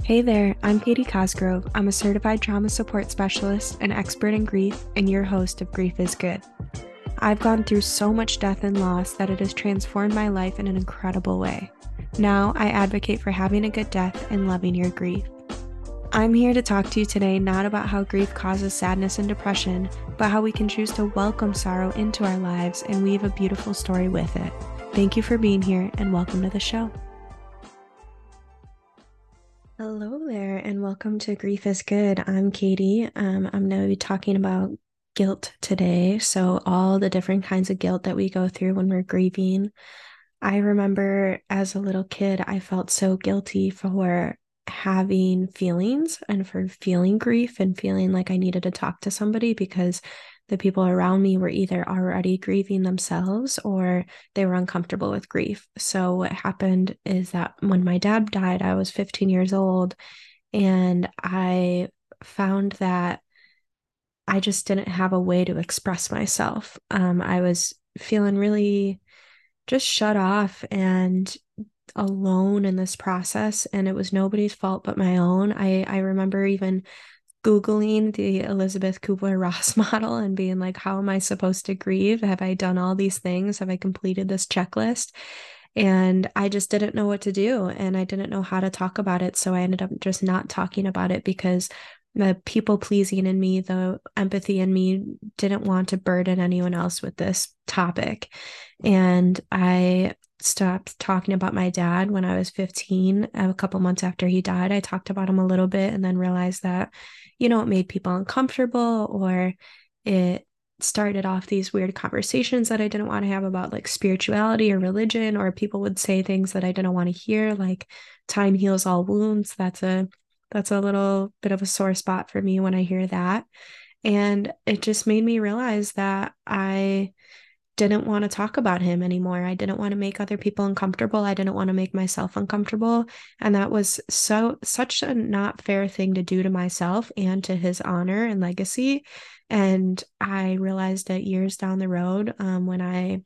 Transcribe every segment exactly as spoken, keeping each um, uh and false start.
Hey there, I'm Katie Cosgrove. I'm a certified trauma support specialist, an expert in grief, and your host of Grief is Good. I've gone through so much death and loss that it has transformed my life in an incredible way. Now I advocate for having a good death and loving your grief. I'm here to talk to you today not about how grief causes sadness and depression, but how we can choose to welcome sorrow into our lives and weave a beautiful story with it. Thank you for being here and welcome to the show. Hello there, and welcome to Grief is Good. I'm Katie. Um, I'm going to be talking about guilt today. So, all the different kinds of guilt that we go through when we're grieving. I remember as a little kid, I felt so guilty for having feelings and for feeling grief and feeling like I needed to talk to somebody because the people around me were either already grieving themselves or they were uncomfortable with grief. So what happened is that when my dad died, I was fifteen years old, and I found that I just didn't have a way to express myself. Um, I was feeling really just shut off and alone in this process, and it was nobody's fault but my own. I, I remember even Googling the Elizabeth Kubler-Ross model and being like, how am I supposed to grieve? Have I done all these things? Have I completed this checklist? And I just didn't know what to do, and I didn't know how to talk about it. So I ended up just not talking about it because the people pleasing in me, the empathy in me, didn't want to burden anyone else with this topic. And I stopped talking about my dad when I was fifteen. A couple months after he died, I talked about him a little bit and then realized that, you know, it made people uncomfortable, or it started off these weird conversations that I didn't want to have about like spirituality or religion, or people would say things that I didn't want to hear, like time heals all wounds. That's a that's a little bit of a sore spot for me when I hear that. And it just made me realize that I didn't want to talk about him anymore. I didn't want to make other people uncomfortable. I didn't want to make myself uncomfortable. And that was so such a not fair thing to do to myself and to his honor and legacy. And I realized that years down the road, um, when I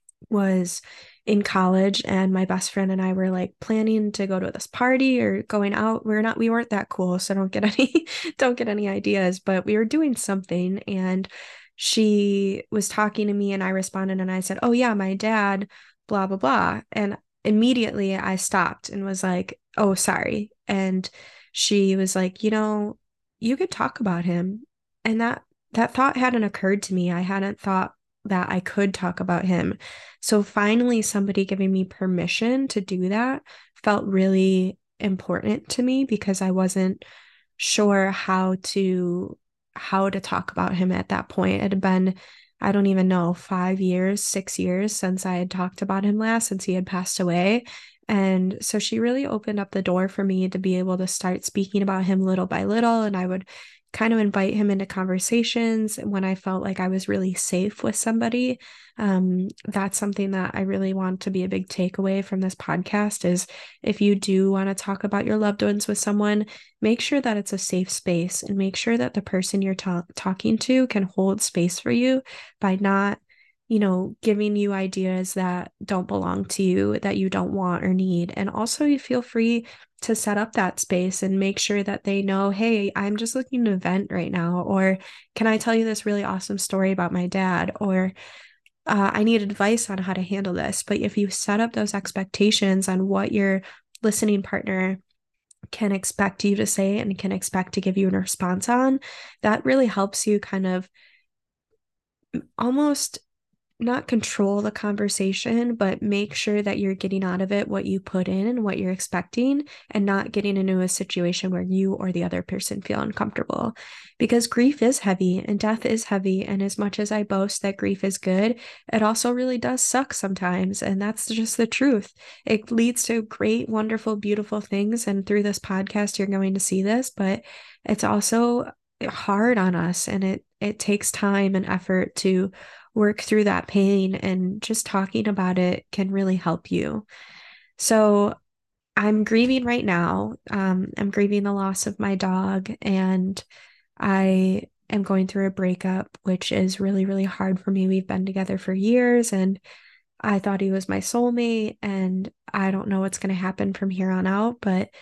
was in college and my best friend and I were like planning to go to this party or going out. We're not, we weren't that cool. So don't get any, don't get any ideas, but we were doing something, and she was talking to me and I responded and I said, oh yeah, my dad, blah, blah, blah. And immediately I stopped and was like, oh, sorry. And she was like, you know, you could talk about him. And that, that thought hadn't occurred to me. I hadn't thought that I could talk about him. So finally, somebody giving me permission to do that felt really important to me because I wasn't sure how to how to talk about him at that point. It had been, I don't even know, five years, six years since I had talked about him last, since he had passed away. And so she really opened up the door for me to be able to start speaking about him little by little. And I would kind of invite him into conversations when I felt like I was really safe with somebody. Um, that's something that I really want to be a big takeaway from this podcast is if you do want to talk about your loved ones with someone, make sure that it's a safe space and make sure that the person you're ta- talking to can hold space for you by not, you know, giving you ideas that don't belong to you, that you don't want or need. And also you feel free to set up that space and make sure that they know, hey, I'm just looking to vent right now, or can I tell you this really awesome story about my dad, or uh, I need advice on how to handle this. But if you set up those expectations on what your listening partner can expect you to say and can expect to give you a response on, that really helps you kind of almost not control the conversation, but make sure that you're getting out of it what you put in and what you're expecting, and not getting into a situation where you or the other person feel uncomfortable. Because grief is heavy and death is heavy. And as much as I boast that grief is good, it also really does suck sometimes. And that's just the truth. It leads to great, wonderful, beautiful things. And through this podcast, you're going to see this, but it's also hard on us, and it it takes time and effort to work through that pain, and just talking about it can really help you. So I'm grieving right now. Um, I'm grieving the loss of my dog, and I am going through a breakup, which is really, really hard for me. We've been together for years, and I thought he was my soulmate, and I don't know what's going to happen from here on out, but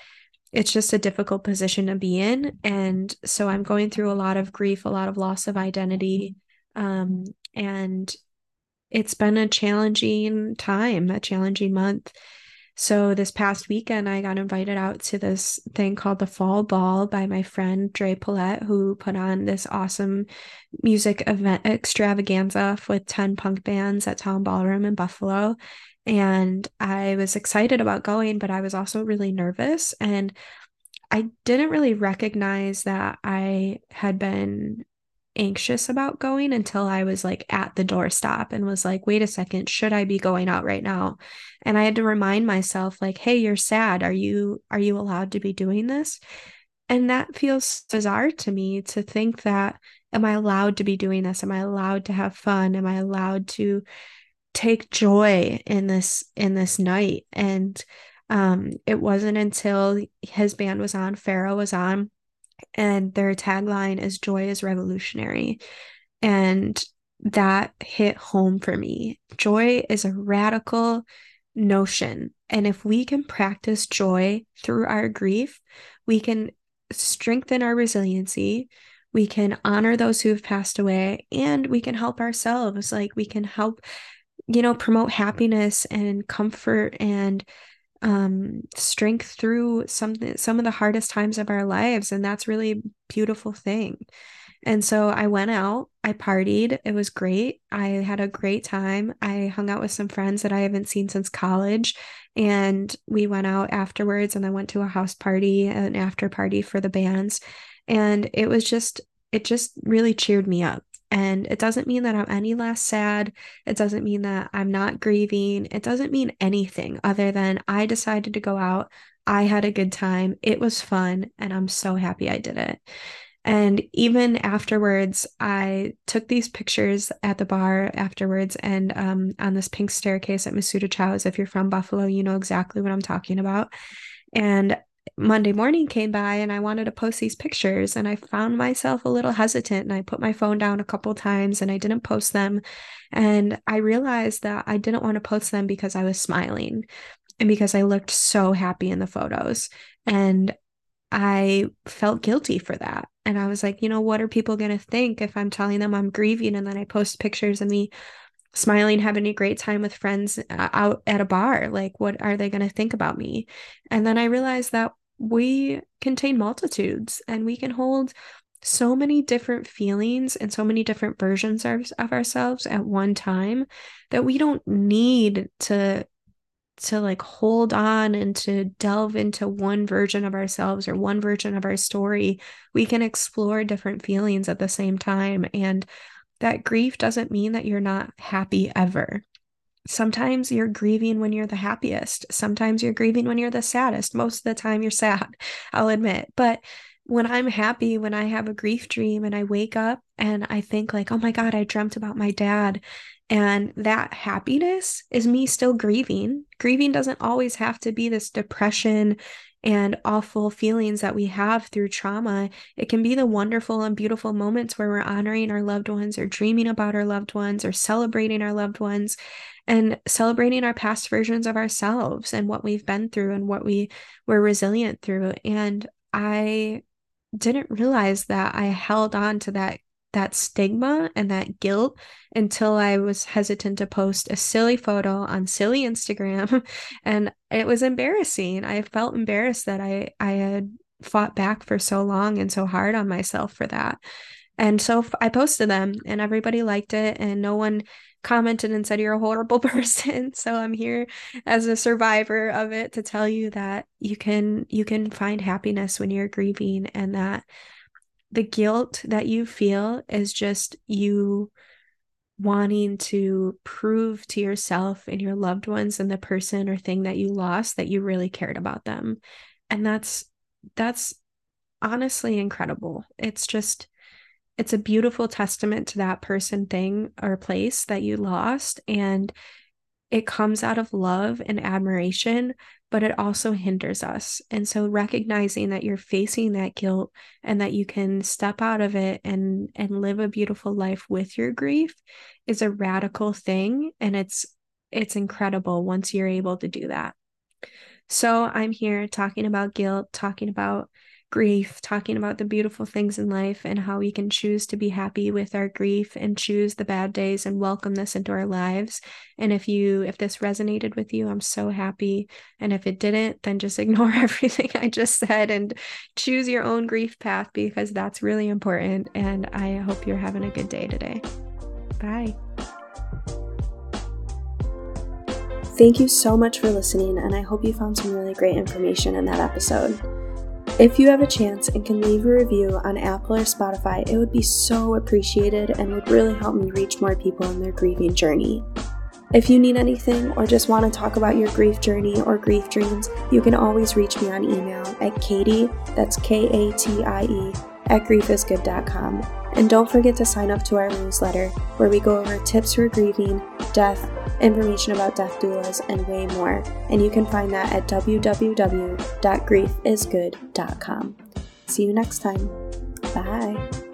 it's just a difficult position to be in. And so I'm going through a lot of grief, a lot of loss of identity. Um, and it's been a challenging time, a challenging month. So this past weekend, I got invited out to this thing called the Fall Ball by my friend Dre Paulette, who put on this awesome music event extravaganza with ten punk bands at Town Ballroom in Buffalo. And I was excited about going, but I was also really nervous. And I didn't really recognize that I had been anxious about going until I was like at the doorstop and was like, wait a second, should I be going out right now? And I had to remind myself, like, hey, you're sad. Are you are you allowed to be doing this? And that feels bizarre to me to think that, am I allowed to be doing this? Am I allowed to have fun? Am I allowed to take joy in this in this night? And um, it wasn't until his band was on, Pharaoh was on, and their tagline is "Joy is revolutionary," and that hit home for me. Joy is a radical notion, and if we can practice joy through our grief, we can strengthen our resiliency. We can honor those who have passed away, and we can help ourselves. Like we can help, you know, promote happiness and comfort and um strength through some some of the hardest times of our lives, and that's really a beautiful thing. And so I went out, I partied, it was great. I had a great time. I hung out with some friends that I haven't seen since college, and we went out afterwards and then went to a house party, an after party for the bands, and it was just it just really cheered me up. And it doesn't mean that I'm any less sad. It doesn't mean that I'm not grieving. It doesn't mean anything other than I decided to go out. I had a good time. It was fun, and I'm so happy I did it. And even afterwards, I took these pictures at the bar afterwards and um, on this pink staircase at Masuda Chow's. If you're from Buffalo, you know exactly what I'm talking about. And Monday morning came by and I wanted to post these pictures, and I found myself a little hesitant, and I put my phone down a couple times and I didn't post them. And I realized that I didn't want to post them because I was smiling and because I looked so happy in the photos. And I felt guilty for that. And I was like, you know, what are people going to think if I'm telling them I'm grieving and then I post pictures of me smiling, having a great time with friends uh, out at a bar? Like, what are they going to think about me? And then I realized that we contain multitudes and we can hold so many different feelings and so many different versions of, of ourselves at one time that we don't need to to like hold on and to delve into one version of ourselves or one version of our story. We can explore different feelings at the same time. And that grief doesn't mean that you're not happy ever. Sometimes you're grieving when you're the happiest. Sometimes you're grieving when you're the saddest. Most of the time you're sad, I'll admit. But when I'm happy, when I have a grief dream and I wake up and I think like, oh my God, I dreamt about my dad. And that happiness is me still grieving. Grieving doesn't always have to be this depression and awful feelings that we have through trauma. It can be the wonderful and beautiful moments where we're honoring our loved ones or dreaming about our loved ones or celebrating our loved ones and celebrating our past versions of ourselves and what we've been through and what we were resilient through. And I didn't realize that I held on to that that stigma and that guilt until I was hesitant to post a silly photo on silly Instagram. And it was embarrassing. I felt embarrassed that I I had fought back for so long and so hard on myself for that. And so I posted them and everybody liked it, and no one commented and said you're a horrible person. So I'm here as a survivor of it to tell you that you can you can find happiness when you're grieving, and that the guilt that you feel is just you wanting to prove to yourself and your loved ones and the person or thing that you lost that you really cared about them. And that's that's honestly incredible. It's just it's a beautiful testament to that person, thing, or place that you lost. And it comes out of love and admiration, but it also hinders us. And so recognizing that you're facing that guilt and that you can step out of it and and live a beautiful life with your grief is a radical thing. And it's it's incredible once you're able to do that. So I'm here talking about guilt, talking about grief, talking about the beautiful things in life and how we can choose to be happy with our grief and choose the bad days and welcome this into our lives. And if you, if this resonated with you, I'm so happy. And if it didn't, then just ignore everything I just said and choose your own grief path, because that's really important. And I hope you're having a good day today. Bye. Thank you so much for listening, and I hope you found some really great information in that episode. If you have a chance and can leave a review on Apple or Spotify, it would be so appreciated and would really help me reach more people in their grieving journey. If you need anything or just want to talk about your grief journey or grief dreams, you can always reach me on email at Katie, that's K A T I E, at grief is good dot com. And don't forget to sign up to our newsletter, where we go over tips for grieving, death, information about death doulas, and way more. And you can find that at w w w dot grief is good dot com. See you next time. Bye.